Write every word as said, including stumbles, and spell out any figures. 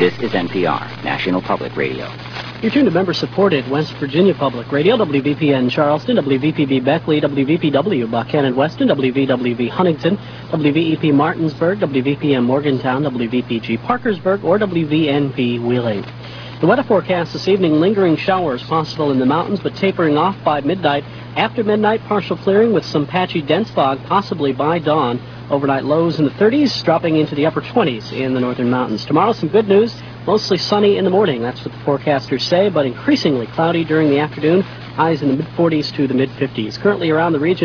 This is N P R, National Public Radio. You're tuned to member-supported West Virginia Public Radio, W V P N Charleston, W V P B Beckley, W V P W Buchanan Weston, W V W V Huntington, W V E P Martinsburg, W V P M Morgantown, W V P G Parkersburg, or W V N P Wheeling. The weather forecast this evening: lingering showers possible in the mountains, but tapering off by midnight. After midnight, partial clearing with some patchy dense fog, possibly by dawn. Overnight lows in the thirties, dropping into the upper twenties in the northern mountains. Tomorrow, some good news. Mostly sunny in the morning. That's what the forecasters say, but increasingly cloudy during the afternoon. Highs in the mid forties to the mid fifties. Currently around the region.